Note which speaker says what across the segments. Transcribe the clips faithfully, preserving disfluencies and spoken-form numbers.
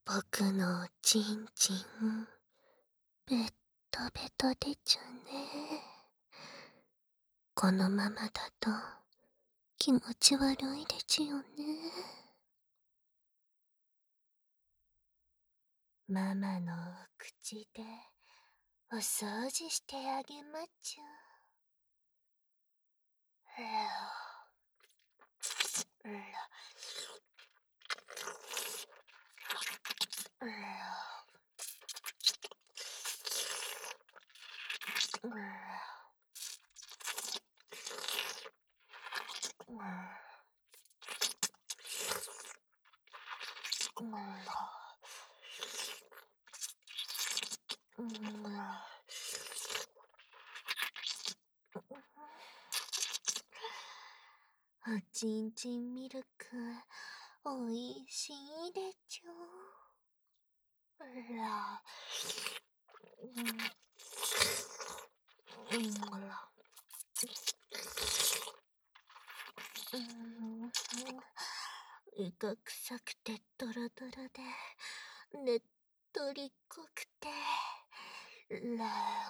Speaker 1: 僕のおちんちん、ベッタベタでちゅね。このままだと気持ち悪いでちゅよね。ママのお口でお掃除してあげまちゅ。ららおちんちんミルク、おいしいでちゅ。ら、うん、ら、うん、イカ臭くてドロドロで、ねっとり濃くて、ら、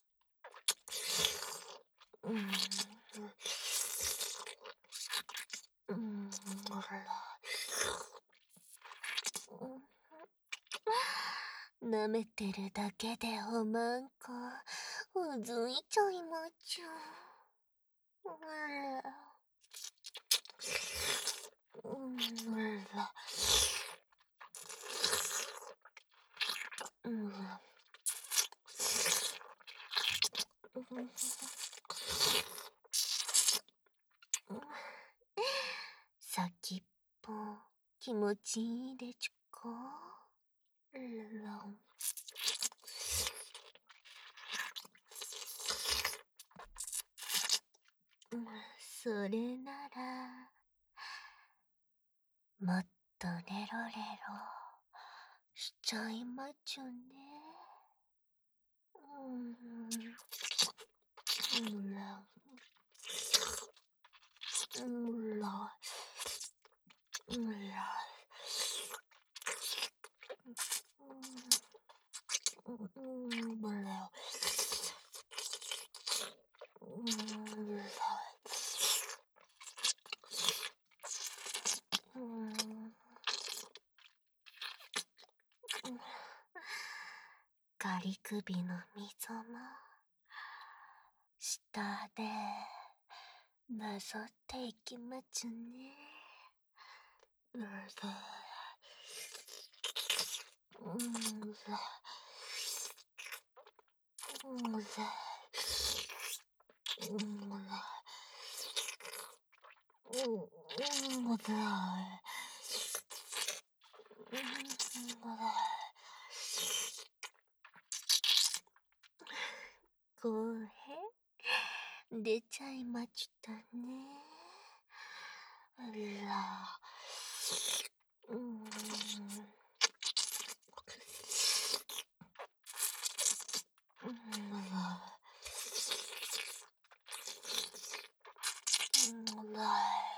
Speaker 1: うん、うん、ら、舐めてるだけでおまんこ、うずいちゃいまちゅ。ら、うんら、うんら、先っぽ気持ちいいでちゅか。ら、それならもっとレロレロしちゃいまちゅね。うん、うんら、うんら、うんら、うんら、うんら、うん、ガリ首の溝も下でなぞっていきまちゅね。うら、うんら、うんら、うんら、うんら、声出ちゃいましたね。あら、うん、うんら、うんら、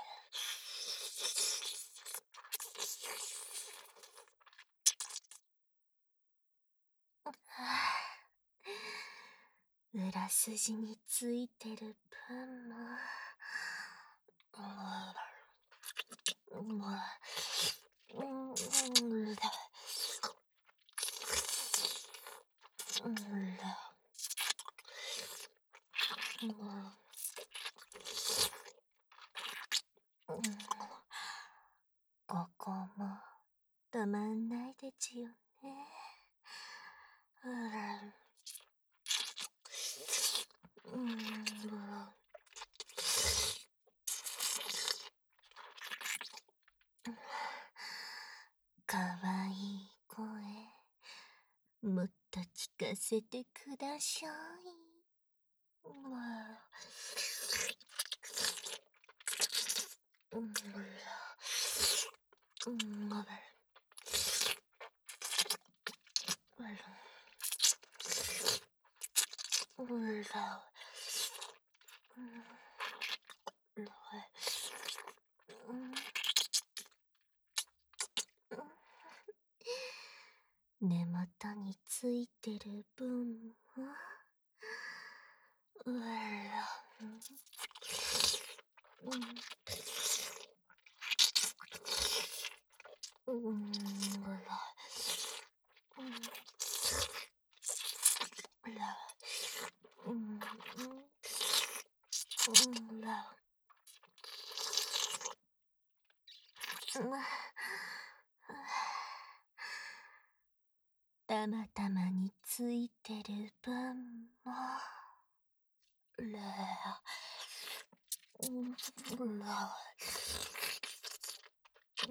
Speaker 1: 裏筋についてるパンも、うん、うん、うんら、うんら、うん、うん、ここもたまんないでちゅよね。うら、うん、かわいい声、もっと聞かせてください。うわ、うんら、うんら、うんら、うんら、うん、 ついてる分も、うら、うん、うん、うら、うん、うら、うん、うん、ら、うん、たまたまについてる分も、ら、うん、ら、うん、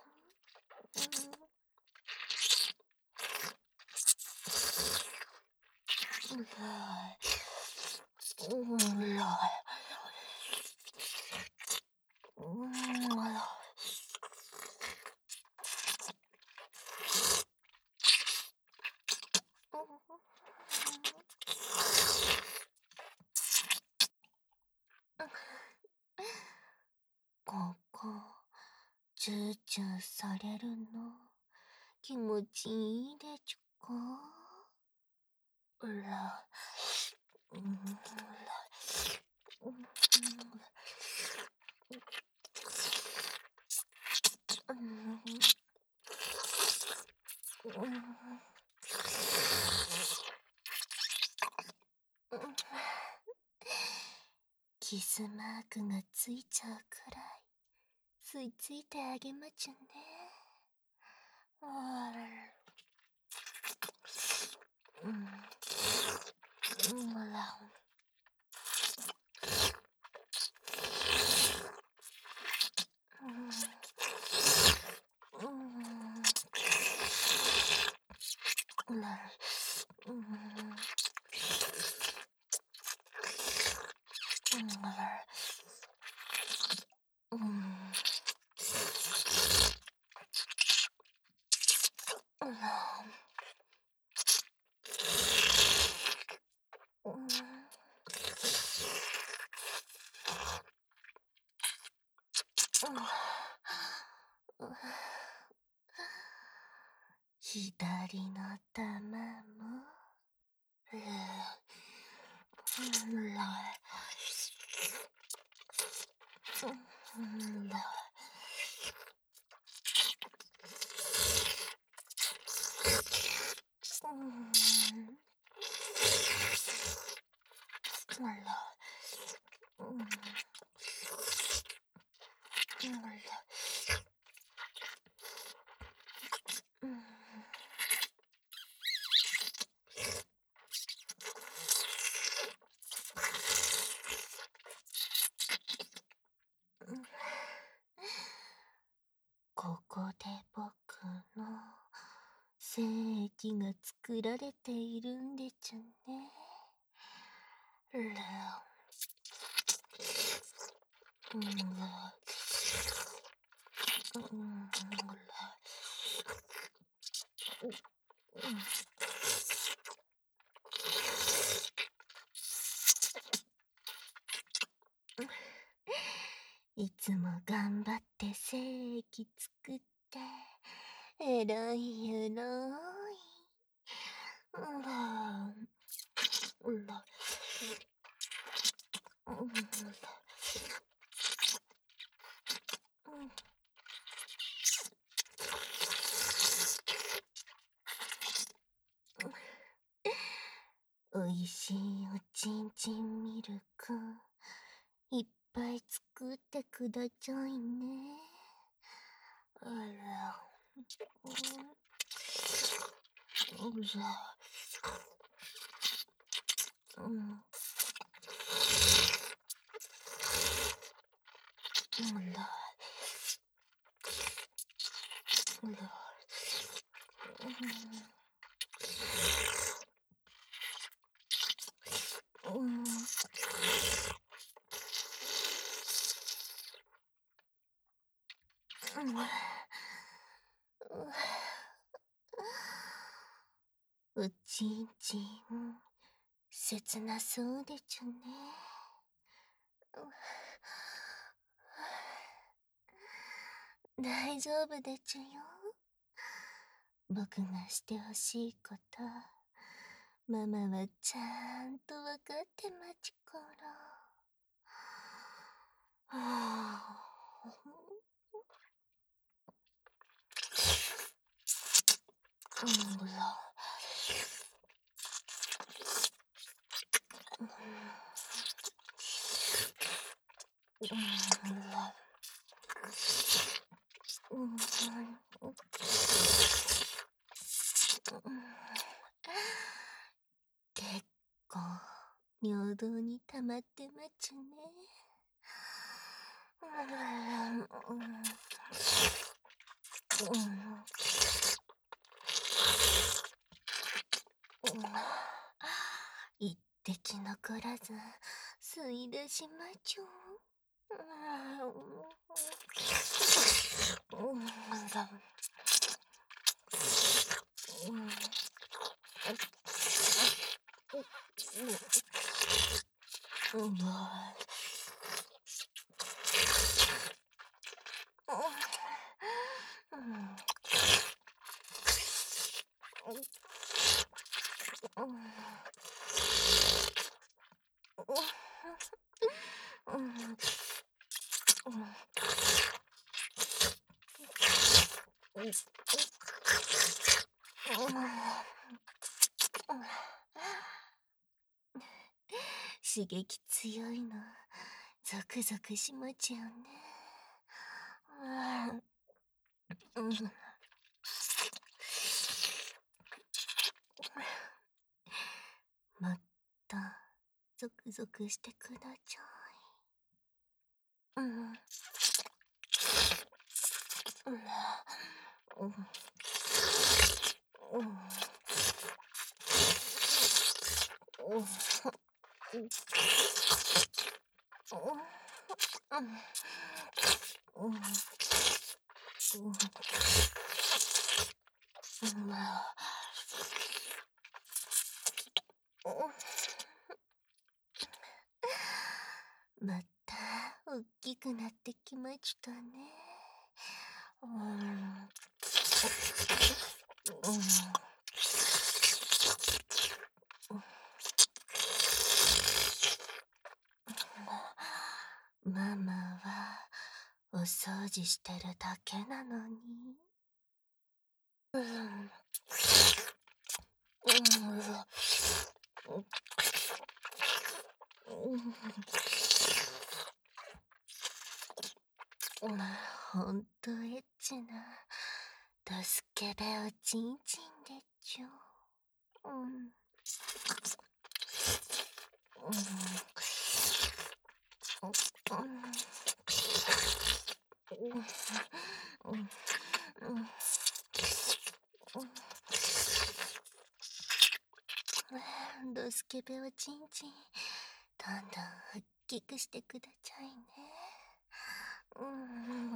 Speaker 1: うん、ら、うん、ら、うん、ら、ここ、チューチューされるの、気持ちいいでちゅか？うら、うん、ら、うん、うん、うん、キスマークがついちゃうくらい、吸い付いてあげまちゅね。あら、うん、うん、ら、うん、うん、うら、うん、うん、ら、うん、うん、ら、うん、左の玉も、うら、うん、ら、うん、あら、うん、うん、あら、うん、ここで僕の精液が作られているんでちゅね。ら、うんら、うんら、いつも頑張って精液作って、えらいえらい。うら、うら、うんら、うん、おいしいおちんちんミルク、いっぱい作ってくだちゃいね。あら、うん、うら、うん、うら、うら、うん、うん、うん、うちんちん、切なそうでちゅね。大丈夫でちゅよ。 僕がしてほしいこと、ママはちゃんとわかってまちから。はあ。うんら。うんら。うん。結構尿道に溜まってまちゅね。うん。一滴残らず吸い出しまちょう。うん。うん。刺激強いのゾクゾクしまちゃうね。うん。もっとゾクゾクしてくだちゃい。うん。うん。うん。うん。うん。うん。また大きくなってきましたね。うん。ママはお掃除してるだけなのに。うん。ほんとエッチなドスケベおちんちんでちょ。うん。うん。ドスケベおちんちんどんどん大きくしてくだちゃいね。うん。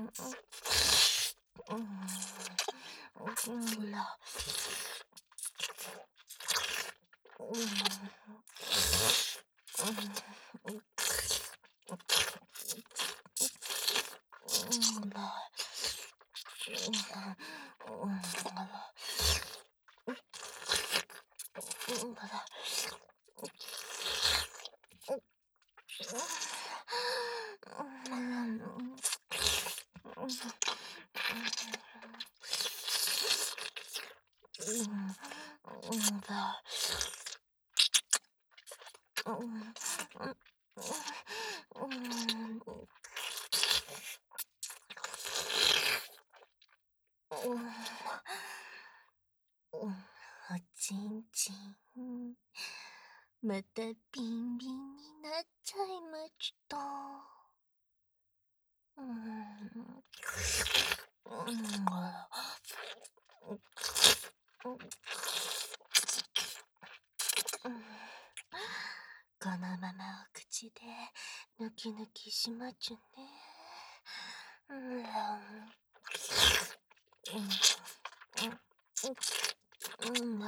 Speaker 1: うん。うんら。うん。うんら。うんら。おちんちんまたビンビンになっちゃいました。うん。うん。このままお口でぬきぬきしまちゅね。うん。うん。うん。うん。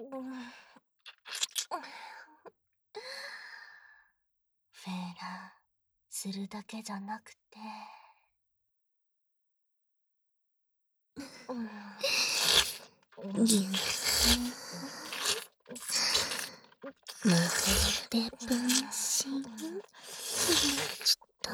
Speaker 1: フェーラ、するだけじゃなくて、ぎゅっまるで分身しました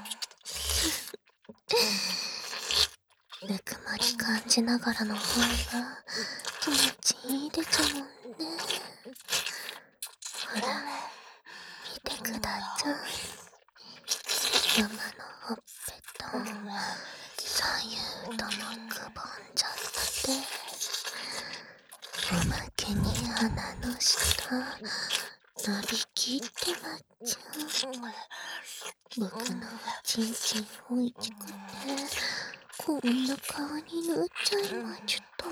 Speaker 1: ぬくもり感じながらの方が気持ちいいでちゅもんね。ほら見てくだちゃい、ママのほっぺと左右ともくぼんじゃってて、おまけに鼻の下伸びきってまっちゃう。僕のちんちんおいちくてこんな顔になっちゃいまちゅと。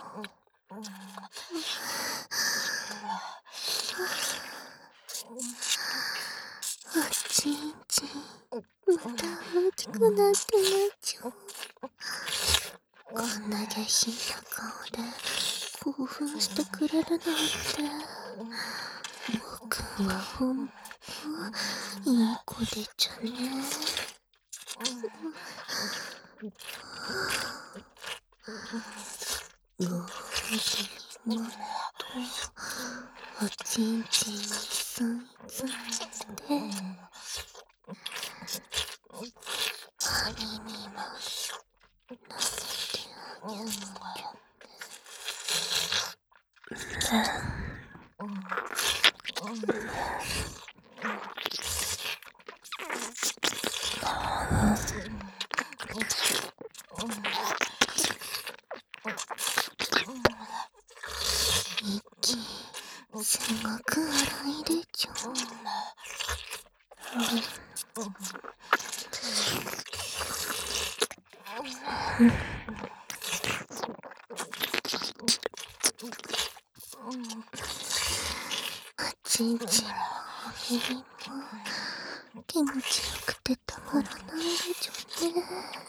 Speaker 1: おちんちんまた大きくなってなっちゃう。こんな下品な顔で興奮してくれるなんて、僕はほんといい子でちゅね。ご褒美にもっとおちんちんに吸い付けて、歯耳もなめてあげなきゃ息すごく荒いでちょ。おちんちんもお耳も気持ちよくてたまらないでちょね。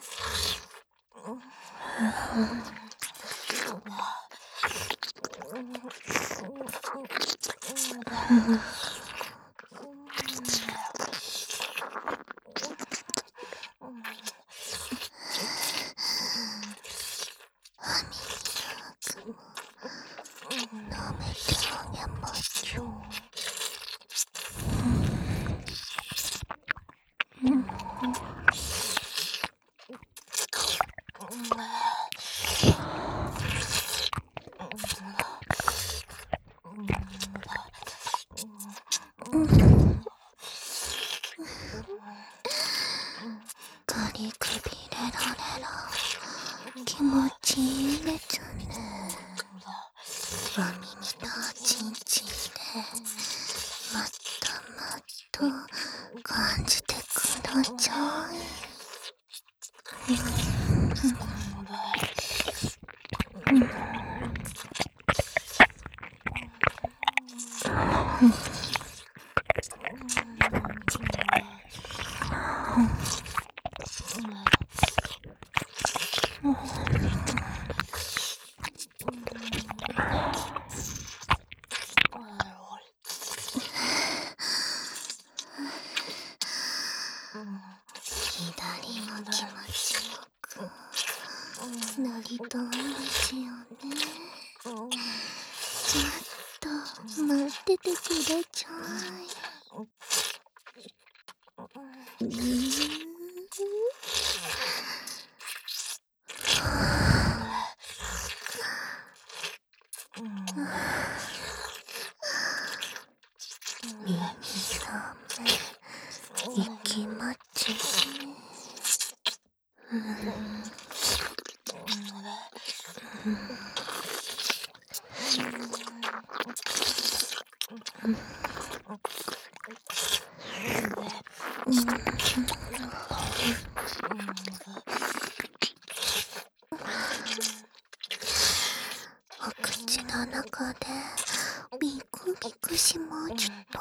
Speaker 1: 歯磨きも舐めてあげましょう。ガリくびれられら気持ちいいでちゅね。お耳とおちんちんでもっともっと感じてくだちゃい。左も気持ちよくなりたいですよね。ちょっと待っててくだちゃい。うーん耳さめ息待ちね。お口の中でビクビクしまちゅと。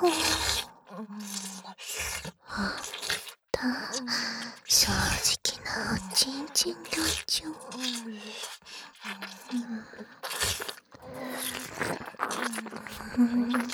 Speaker 1: ほんと正直なおちんちんだちゅ。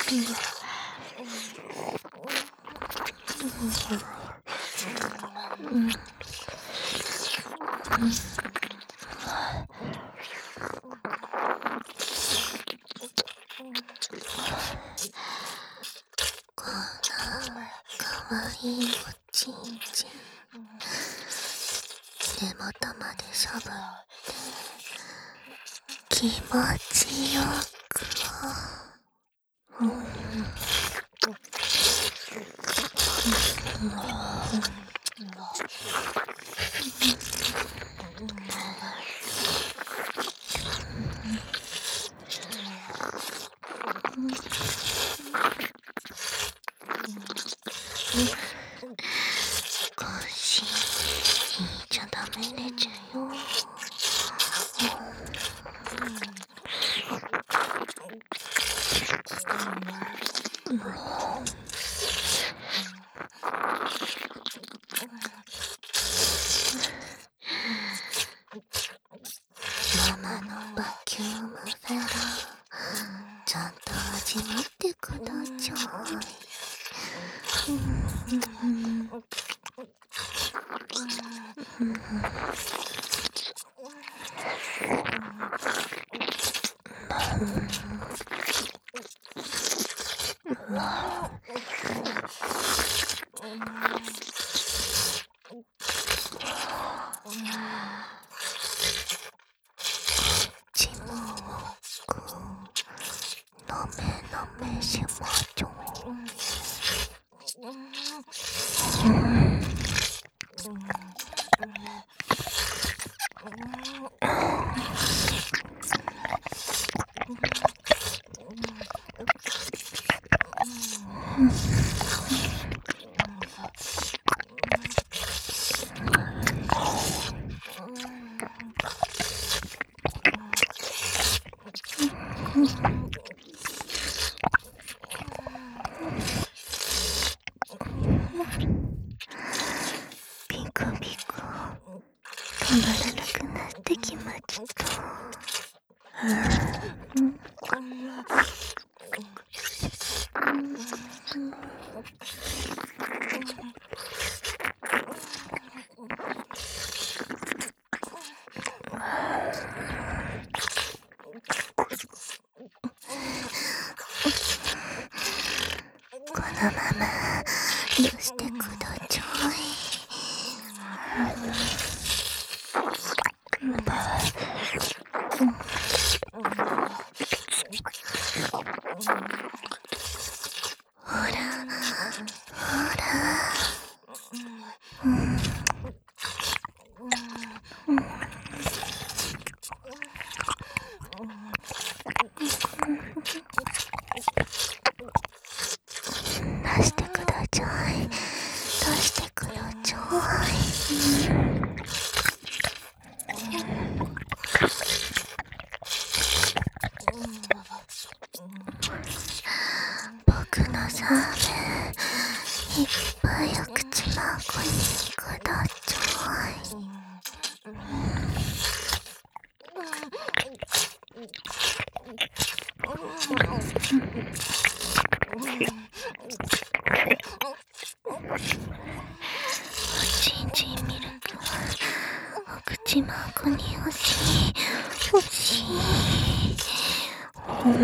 Speaker 1: こんなかわいいおちんちん根元までしゃぶって気持ちよく、うん、少し引いちゃダメでちゅよ。ママのバキュームフェラーちゃんと味わってくだちゃい。ちもくのめのめしまちょ。ピクピク止まらなくなってきました。このままどうしてくだちゃい。ほらほら、うん、出してくだちゃい、出してくだちゃい、うん、僕のサーメンいっぱいお口まこにくだちゃい。おちんちんミルクお口まこに欲しい欲しい、うん、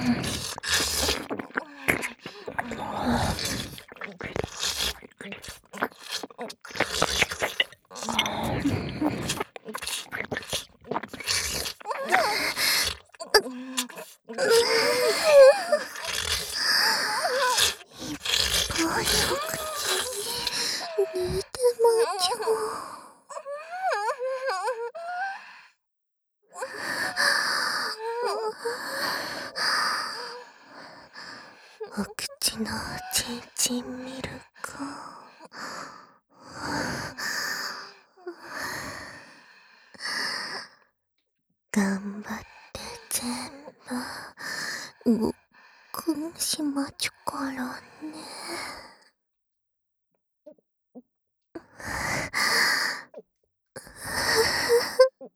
Speaker 1: お口のちんちんミルク頑張って全部ごっくんしまちゅからね。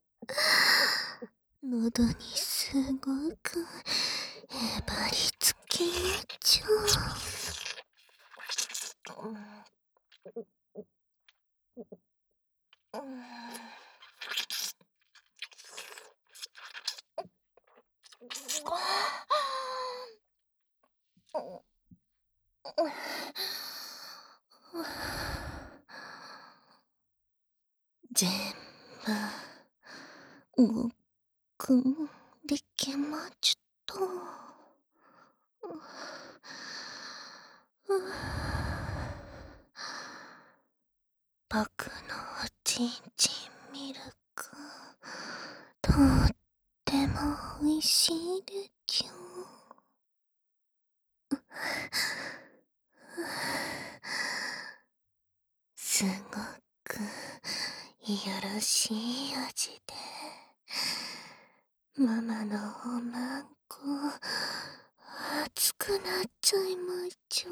Speaker 1: 喉にすごくへばりつき気持ちよ。全部ごっくんできまちゅと。僕のおちんちんミルク、とってもおいしいでちゅ。すごくよろしい味で、ママのおまんこ熱くなっちゃいまちゅ。